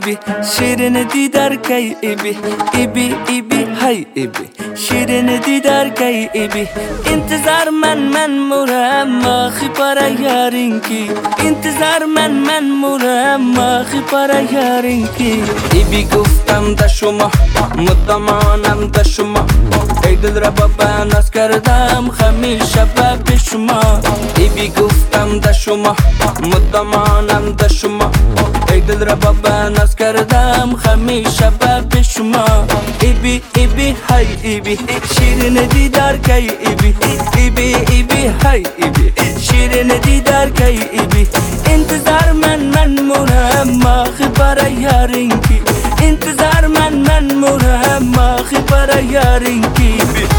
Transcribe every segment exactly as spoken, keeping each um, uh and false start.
ایبی شیرین دیدار کی ایبی ایبی ایبی های ایبی شیرین دیدار کی ایبی انتظار من من مرم آخی para yarinki انتظار من من مرم آخی para yarinki ایبی گفتم دا شما مدامانم دا شما ای دل را بابا ناز کردم همیشه به شما ایبی گفتم دا شما مدامانم دا شما ای دل را بابا ناز کردم همیشه به شما ایبی ایبی های ایبی شیرین دیدار کی ایبی ایبی ایبی های ایبی شیرین دیدار کی ایبی انتظار من من مرم آخی برای یارینکی انتظار من من مرم آخی برای یارینکی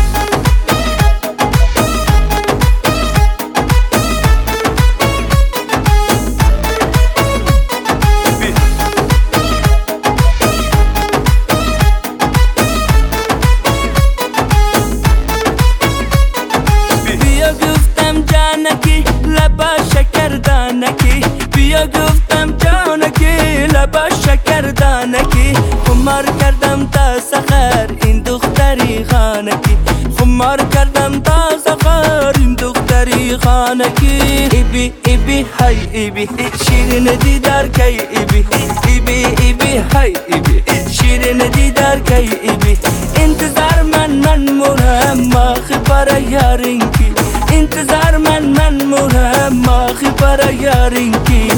لبا شکردانکی بیا گفتم جانکی لبا شکردانکی خمار کردم تا سخر این دختری خانکی خمار کردم تا سخر این دختری خانکی ایبی ایبی های ایبی شیرین دیدار کی ایبی ایبی ایبی های ایبی شیرین دیدار کی ایبی انتظار من من مرم آخی برای یارینکی انتظار من من مرم آخی برای یارینکی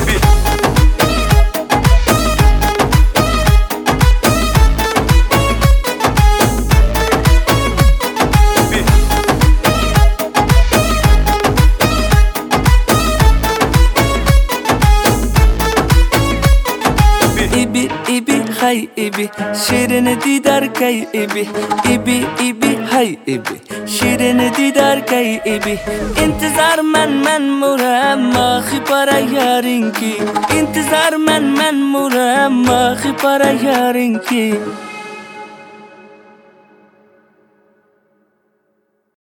ایبی ایبی های ایبی شیرین دیدار کی ایبی ایبی ایبی های ایبی شیرین دیدار کی ایبی انتظار من من مرم آخی برای یارینکی انتظار من من مرم آخی برای یارینکی